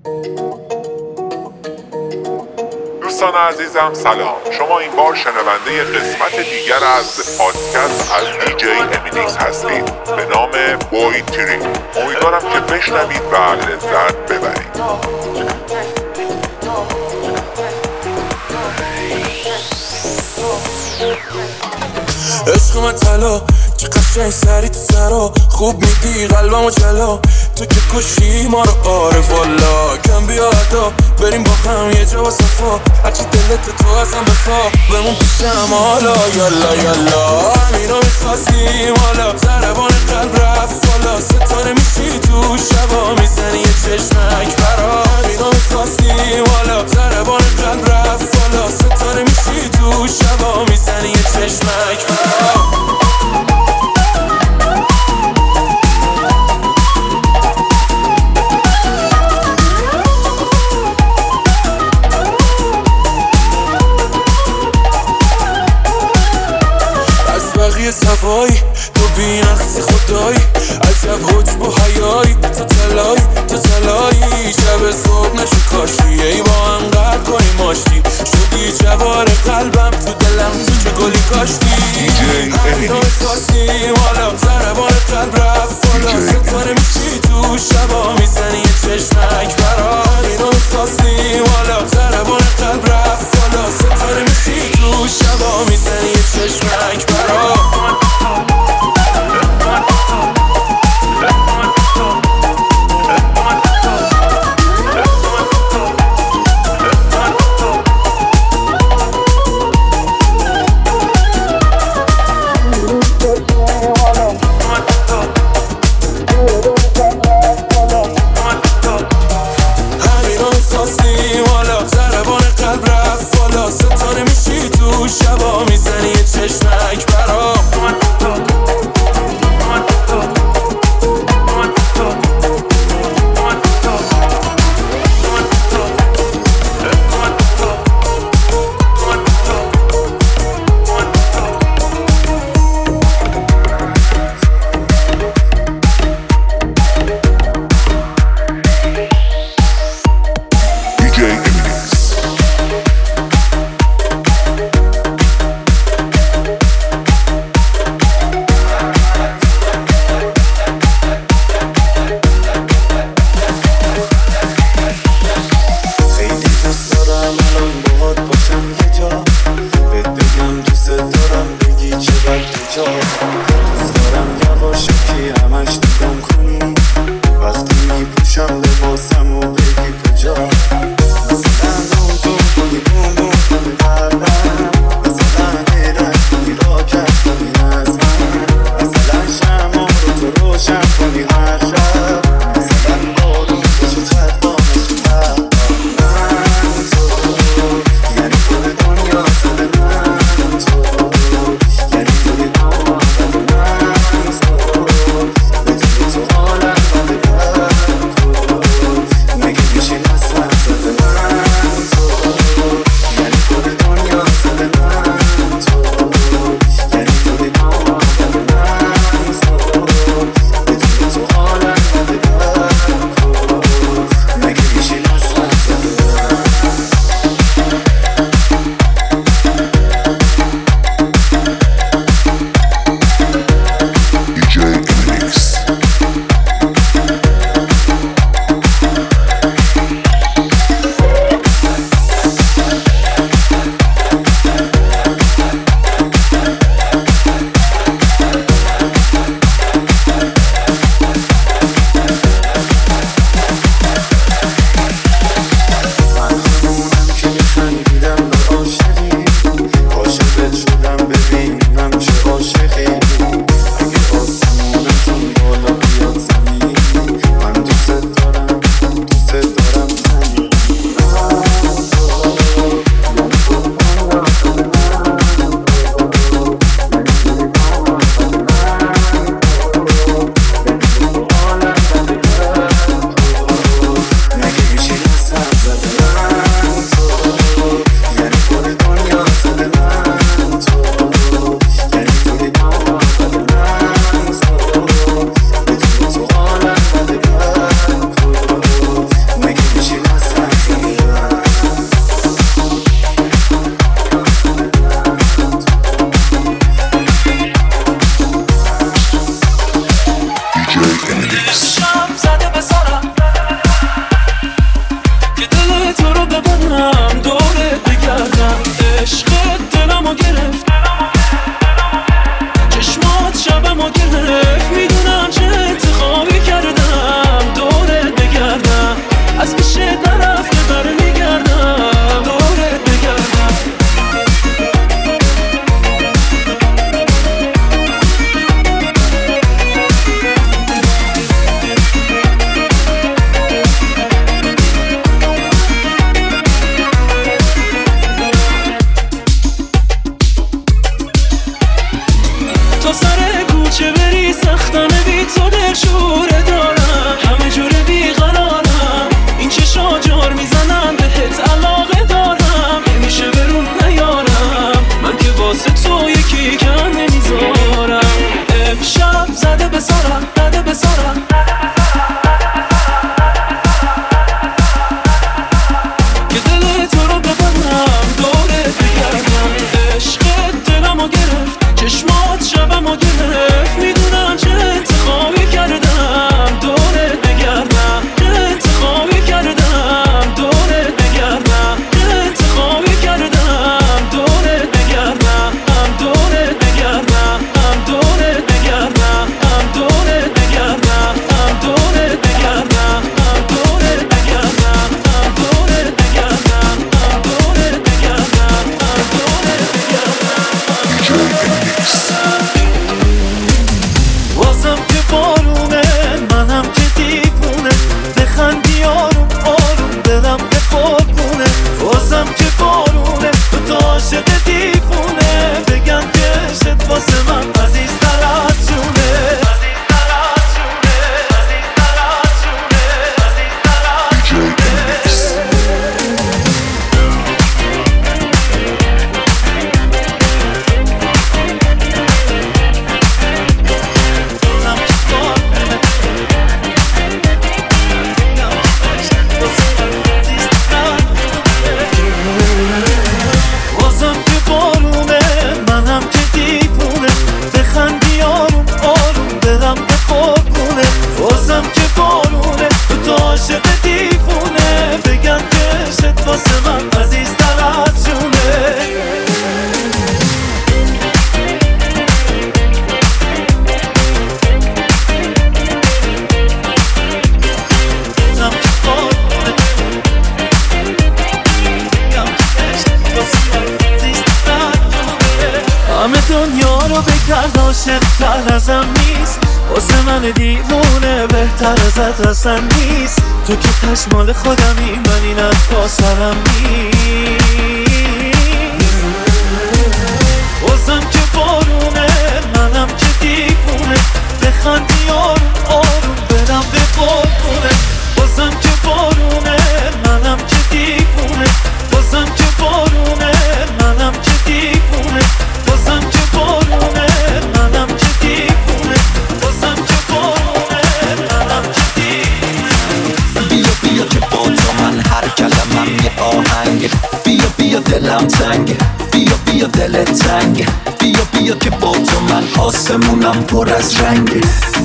دوستان عزیزم سلام، شما این بار شنونده قسمت دیگر از پادکست از دیجی امینیکس هستید به نام بوی تری. امیدوارم که بشنوید و لذت ببرید. عشق من طلا چه قشنگ سری تو سرا، خوب میدی قلبمو جلا، تو که کشی ما رو آره والا. کم بیا ادا بریم با هم یه جا با صفا، هرچی دلت تو ازم بخوا بمون پیشم حالا. یالا یالا همینو میخواستیم حالا، ضربان قلب رفت بالا، ستاره میشی تو شبا میزنی یه چشمک برا. همینو میخواستیم حالا، ضربان قلب رفت بالا، ستاره میشی تو شبا میزنی یه چشمک برا. صفایی تو بی‌نقصی خدایی، عجب حجب و حیایی، تو تلایی شب صبح نشو کاشی، ای با هم قرد کنیم ماشتی، شدی جوار قلبم تو دلم تو چه گلی کاشتی. همینو میخواستیم حالا، ضربان قلب رفت بالا، ستاره میشی تو شبا میزنی یه چشمک برا. همینو میخواستیم حالا، ضربان قلب رفت بالا، ستاره میشی تو شبا میزنی یه چشمک برا. شبا میزنی یه چشمک برا. Something بذارم که دل تو رو ببرم دوره بگردم. عشقت دلمو گرفت چشمات شبمو گرفت، میدونم چه انتخابی کردم دوره بگردم، چه انتخابی کردم دوره بگردم، چه انتخابی کردم دوره بگردم، دوره بگردم، دوره بگردم، دوره بگردم، دوره بگردم، دوره بگردم، دوره بگردم، دوره بگردم، دوره بگردم. واسم که بارونه منم که دیوونه، بخندی آروم آروم دلم به قربونه. واسم که بارونه تو عاشق دیوونه، بگن که عشقت واسه من عزیزتر از جونه. بهتر ازم نیست، واسه من دیوونه بهتر ازت اصلا نیست. تو که تشمال خودمی، من این افکا سرم نیست. واسم که بارونه منم که دیوونه، بخندی آروم آروم برم به قربونه. واسم که بارونه منم که دیوونه، واسم که بارونه منم که دیوونه، واسم که بارونه منم که دیوونه، واسم که بارونه منم که دیوونه. بیا بیا که با تو من هر کلمم یه آهنگ، بیا بیا دلم تنگه، بیا بیا دلت تنگه، بیا بیا که با تو من آسمونم پر از رنگه.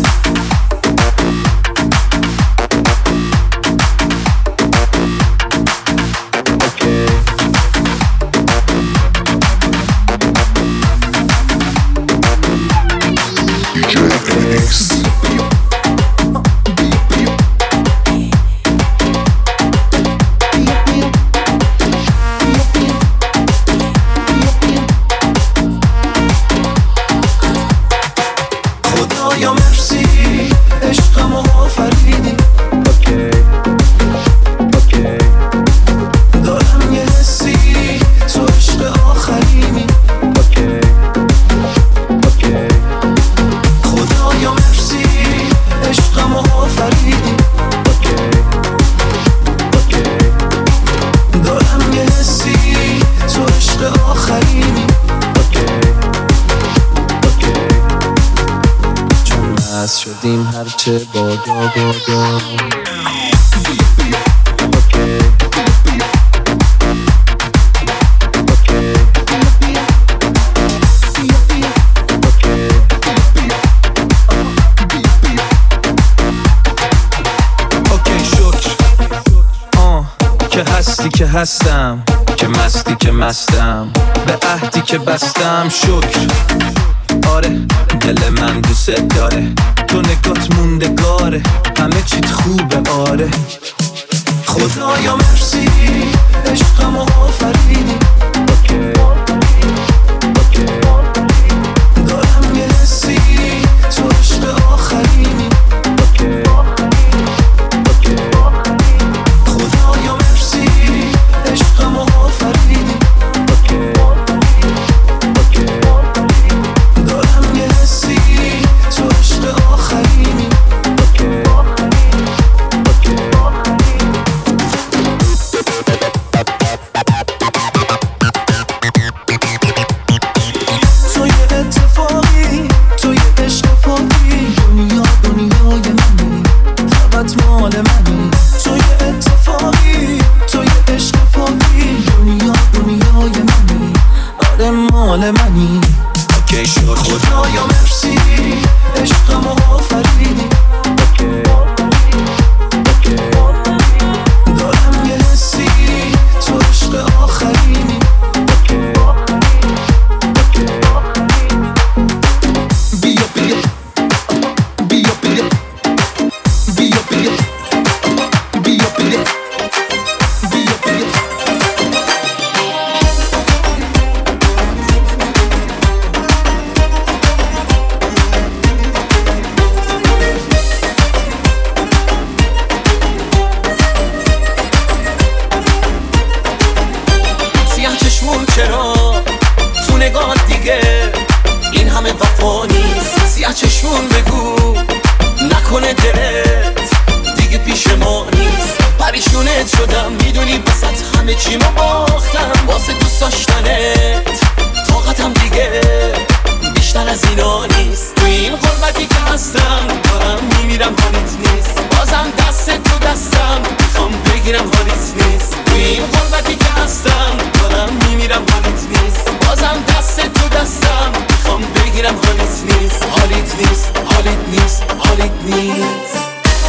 شدیم هرچه بادا بادا. که هستی که هستم، که مستی که مستم، به عهدی که بستم شکر. آره دل من دوست داره، تو نگات موندگاره، همه چیت خوبه. آره خدایا مرسی عشقمو آفریدی. دارم یه حسی تو عشق آخرینی. خدایا مرسی عشقمو آفریدی. دارم یه حسی تو عشق آخرینی. سیاه چشمون بگو نکنه دلت دیگه پیش ما نیست. پریشونت شدم میدونی بسات همه چی ما باختم واسه دوست داشتنت طاقتم دیگه بیشتر از اینا نیست. تو این غربتی که هستم دارم میمیرم حالیت نیست. بازم دست تو دستم میخوام بگیرم حالیت نیست. تو این غربتی که هستم دارم میمیرم حالیت نیست. بازم دست تو دستم میخوام بگیرم حالیت نیست. حالیت نیست حالیت نیست حالیت نیست.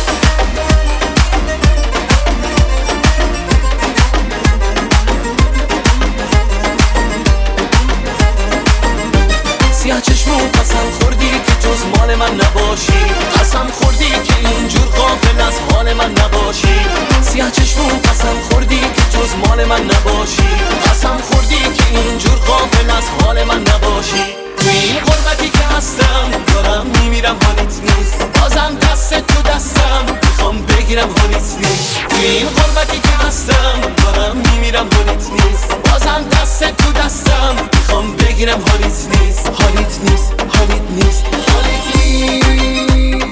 سیاه چشمون قسم خوردی که جز مال من نباشی. قسم خوردی که اینجور غافل از حال من نباشی. سیاه چشمون قسم خوردی که جز مال من نباشی. قسم خوردی که اینجور غافل از حال من نباشی. تو این غربتی که هستم دارم میمیرم حالیت نیست. بازم دست تو دستم میخوام بگیرم حالیت نیست. تو این غربتی که هستم دارم میمیرم حالیت نیست. بازم دست تو دستم میخوام بگیرم حالیت نیست. حالیت نیست حالیت نیست حالیت نیست.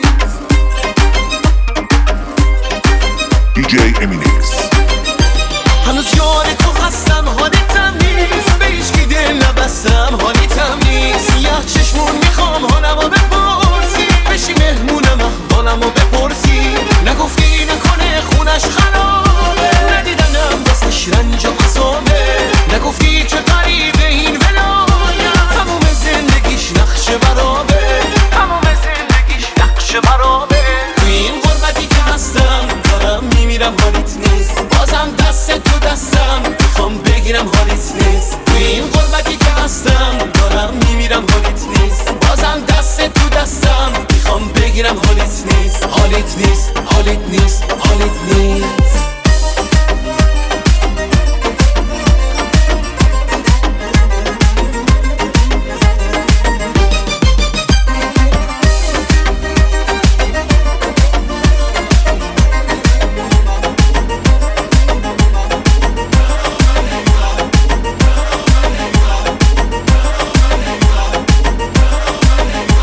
DJ امینیکس. هنوز یار تو هستم حالیتم نیست. به هیچکی دل نبستم حالیتم نیست. سیاه چشمون میخوام حالمو بپرسی. بشی مهمونم احوالمو بپرسی. نگفتی نکنه خونش خرابه. ندیدنم بسش رنج و عذابه. نگفتی که غریبه این ولایت. تموم زندگیش نقش برابه. تموم زندگیش نقش برابه. تو این غربتی که هستم دارم میمیرم حالیت نیست. بازم دست تو دستم میخوام بگیرم حالیت نیست. تو این غربتی که هستم دارم میمیرم حالیت نیست. بازم دست تو دستم میخوام بگیرم حالیت نیست. حالیت نیست حالیت نیست حالیت نیست.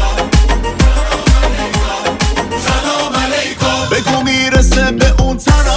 بگو میرسه به اون طرف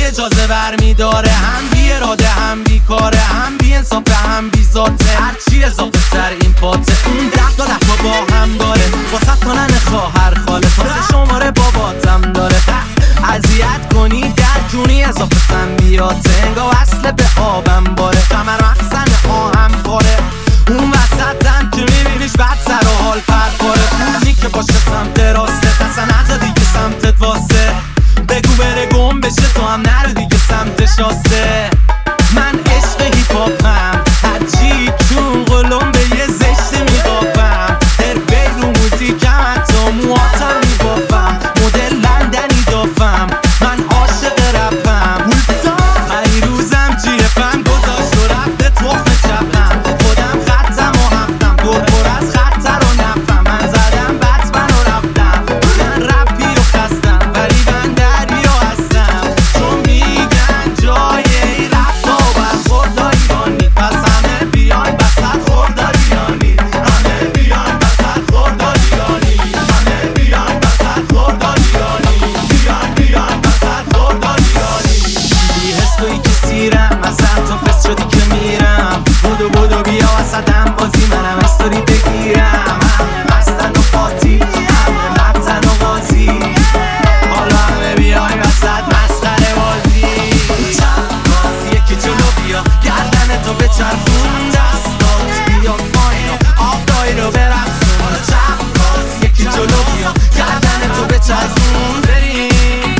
اجازه برمیداره، هم بی اراده هم بی کاره، هم بی انصافه هم بی ذاته، هرچی اضافه تر این پاته. اون 10 تا با هم داره، واسه کنن خواهر خاله، تازه شماره باباتم داره. اذیت کنی در جونی اضافه تنبیاته، انگاه وصله به آبم باره، قمر مخزن آهم باره. اون وسطم که میبینیش بعد سر و حال پرپاره، اونی که باشه سمت راسته، اصلا نزا دیگه سمتت واسه، بگو بره گم بشه تو هم نرو دیگه سمت شاسته. من عشق هیپ هاپم، هرچی چون قلم به یه زشته میبافم، حرفه رو موزیکم حتی موهاتم میبافم، مدل لندنی دافم، من عاشق رپم. هیروزم جیفم گذاشت و رفته تخم چپم، خودم خطم و هفتم، دور پر از خطر و نفم، من زدم بطمن و رفتم. من رپی و خستم ولی من دریا هستم، چون میگن جای ای رفت و برخورد ایرانی، پس همه بیاین بسط خورداریانی، همه بیاین بسط خورداریانی، همه بیاین بسط خورداریانی، بیاین بسط خورداریانی. بی حس تویی که سیرم، مثلا تو فست شدی که میرم، بودو بیا وسطم بازی، منم استوری بگیرم. همه مستن و پاتی، همه مبزن و غازی، حالا همه بیای وسط مسخره بازی. چند باز یکی جلو بیا، گردن تو بچرخون، دستات بیا پایین و آب دایی رو برقصون. چند باز یکی جلو بیا، گردن تو بچرخون، بریم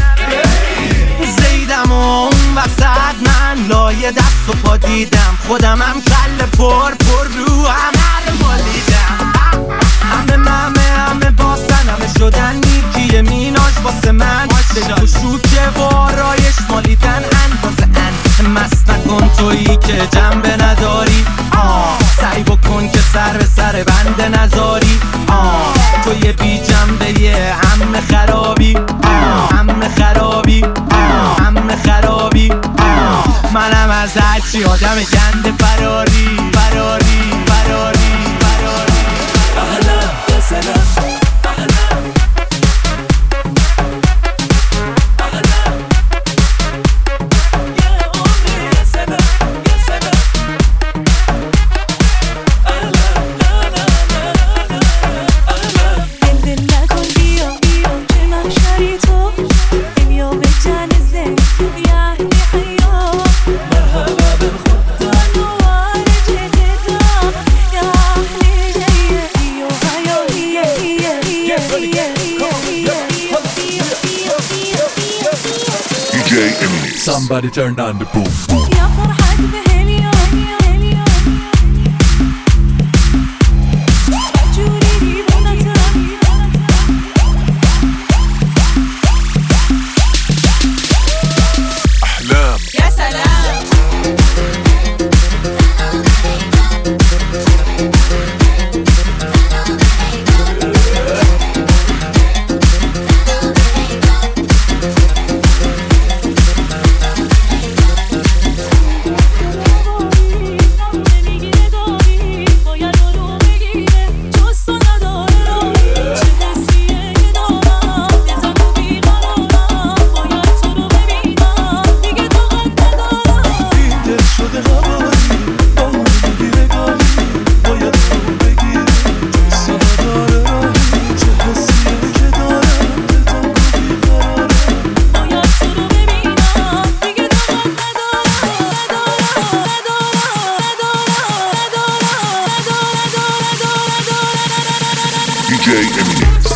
زیدم و اون وسط من لایه دست و پا دیدم، خودمم کل پر رو همه رو مالیدم. همه باسن، همه شدن نیکی میناش واسه من، دل و شوکه و آرایش مالیدن اندازه ان. مست نکن تویی که جنبه نداری، سعی بکن که سر به سر بنده نذاری، توی بی جنبه یه همه خرابی، همه خرابی، همه خرابی. منم از هرچی آدم گنده فراری، فراری، فراری، فراری. اهلا یا سلام، اهلا اهلا یا عمري یا سلام، یا سلام اهلا لا لا لا اهلا. دل نکن بیا که محشری تو، بیا به جن زن یعنی حیا، مرحبا بالخطة نوار جددا یا اهل جیه یا DJ Eminix. Somebody turn on the boom boom. یا فرحت به هلیوم، جوری دیوانتم. أحلام. یا سلام. DJ Eminix.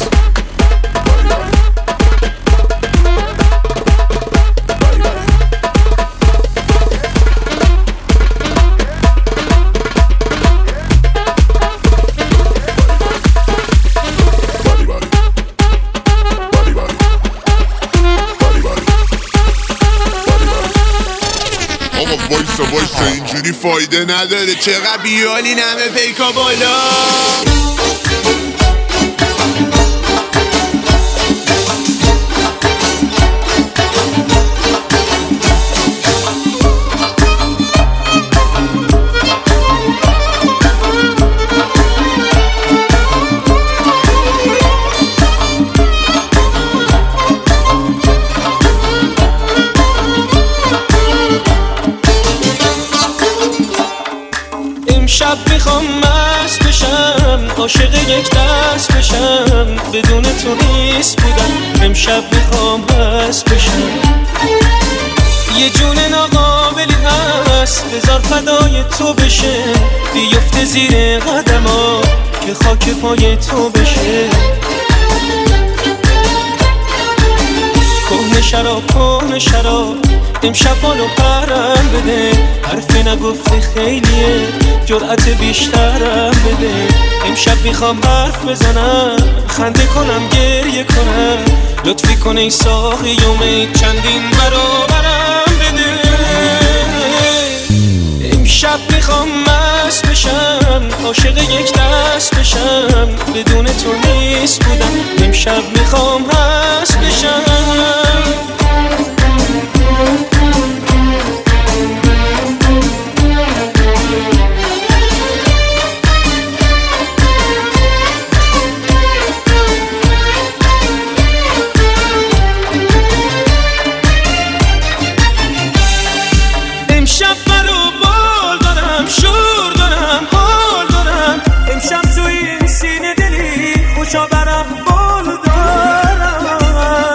وایسا اینجوری فایده نداره، چقدر بیالی نمه پیکا بالا. امشب میخوام مست بشم، عاشق یک دست بشم، بدون تو نیست بودم. امشب میخوام مست بشم. یه جون ناقابلی هست بذار فدای تو بشه، بیفته زیر قدما که خاک پای تو بشه. کهنه شراب امشب بالو پرم بده، حرف نگفته خیلیه جرأت بیشترم بده. امشب میخوام حرف بزنم، خنده کنم گریه کنم، لطفی کن ای ساقی یوم چندین برابرم بده. امشب میخوام مست بشم، عاشق یک دست بشم، بدون تو نیست بودم. امشب میخوام مست بشم. امشب برو بال دارم، شور دارم، حال دارم. امشب تو این سینه دلی خوشا برم بال دارم.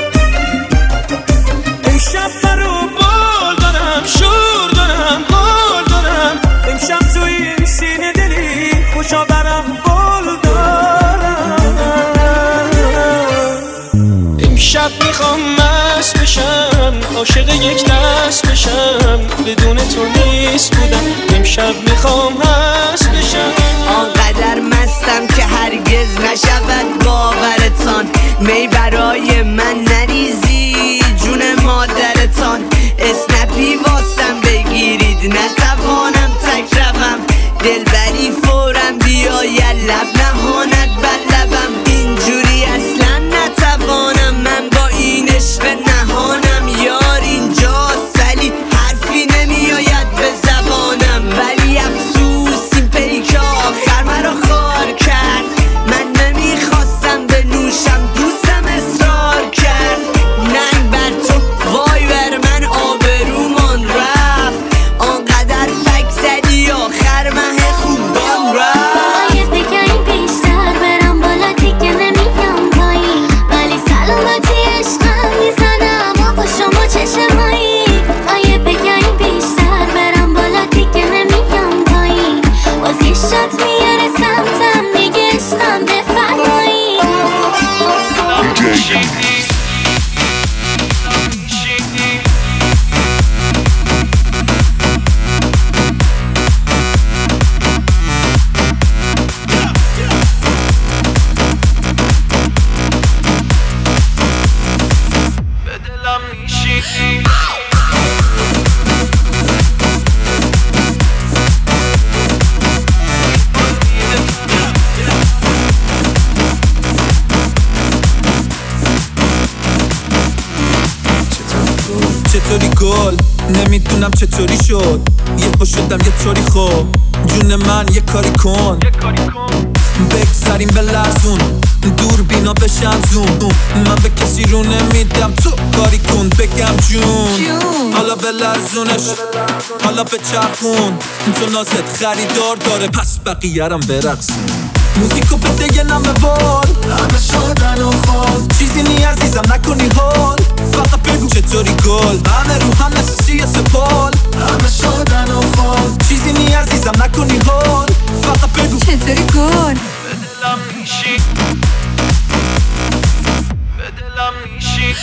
امشب برو بال دارم، شور دارم، حال دارم. امشب تو این سینه دلی خوشا برم بال دارم. امشب میخوام مست بشم، عاشق یک دست بشم، بدون تو نیست بودم. امشب میخوام مست بشم. آنقدر مستم که هرگز نشود باورتان، می برای من نریزی جون مادرتان. اسنپی واسم بگیرید نتوانم تک روم، دلبری فورم بیاید لب نهاند بر لبم. اینجوری اصلا نتوانم من با این عشق نهانم. یار اینجاست ولی حرفی نمیآید به زبانم، ولی افسوس این پیک آخر مرا خار کرد. من نمیخواستم بنوشم دوستم اصرار کرد. ننگ بر تو وای بر من آبرومان رفت، آنقدر فک زدی آخر مه خوبان رفت. باید بگم بیشتر برم بالا دیگه نمیام پایین، ولی سلامتی عشقم میزنم آقا شما چشمایی. باید بگم بیشتر برم بالا دیگه نمیام پایین، باز یه شات میاره سمتم میگه عشقم بفرمایین. چطوری گل نمیدونم چطوری شد، یه پا شدم یه طوری خوب. جون من یه کاری کن، بگذاریم به لرزون، دور بینا بشم زون. من به کسی رو نمیدم تو کاری کن بگم جون. حالا به لرزونش حالا به چرخون، تو نازت خریدار داره پس بقیه رم برقصون. موزیکو بده یه نمه بال، همه شدن و خال، چیزی نی عزیزم نکنی حال، فقط بگو چطوری گل. همه رو هم نسیسی سپال، همه شدن و خال، چیزی نی عزیزم نکنی حال، فقط بگو چطوری گل. به دلم میشی، به دلم میشی.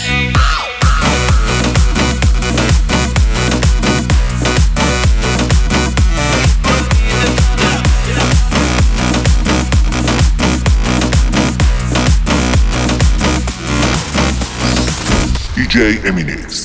DJ Eminix.